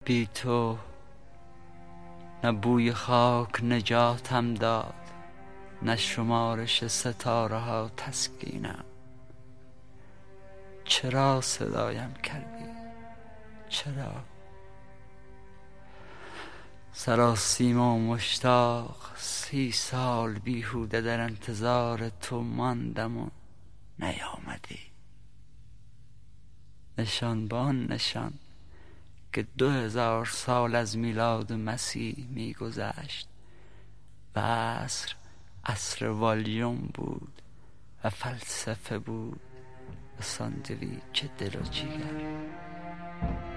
بی تو نه بوی خاک نجاتم داد، نه شمارش ستاره ها تسکینم. چرا صدایم کردی؟ چرا؟ سراسیمه و مشتاق 30 سال بیهوده در انتظار تو ماندم و نیامدی. نشان به آن نشان که 2000 سال از میلاد مسیح میگذشت و عصر والیوم بود و فلسفه بود و ساندویچ دل و جیگر.